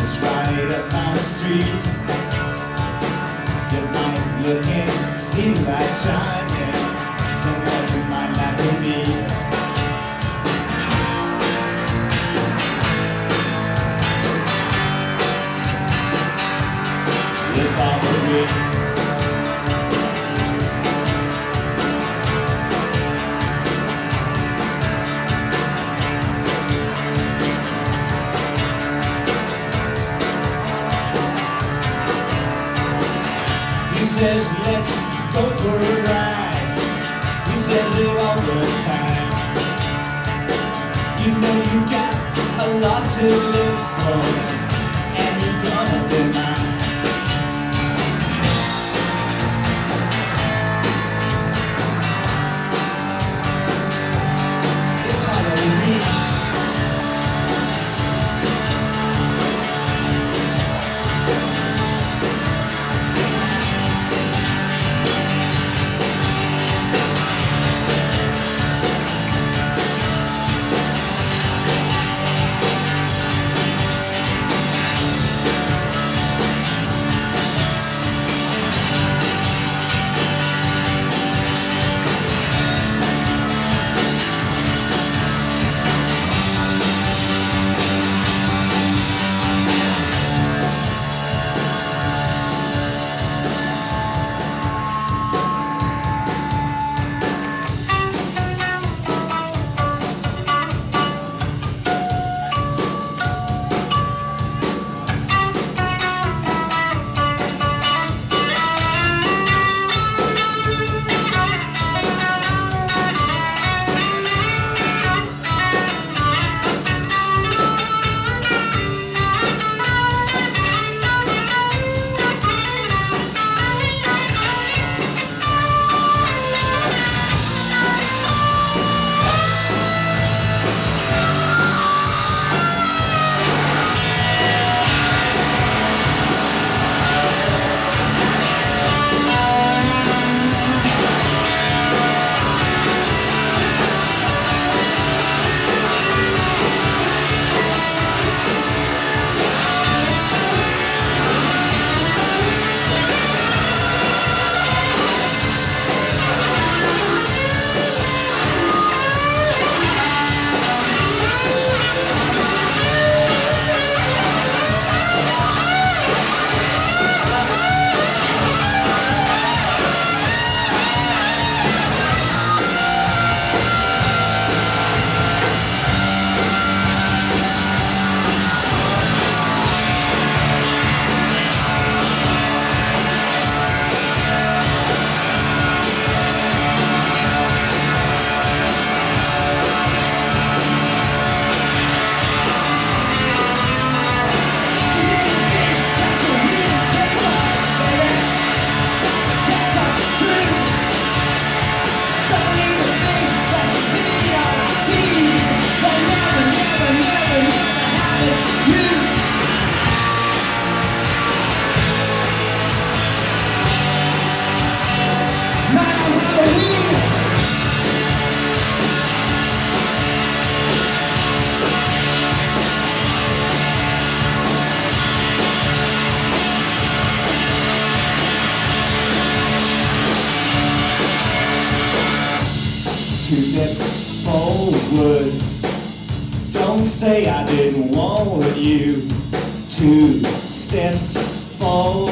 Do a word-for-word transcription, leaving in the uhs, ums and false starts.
It's right up my street. You might look and see the light shining. Someone you might like to meet. Yes, I agree. He says, let's go for a ride. He says it all the time. You know you got a lot to live for, and you're gonna be mine. It's Halloween. Two steps forward. Don't say I didn't want you. Two steps forward.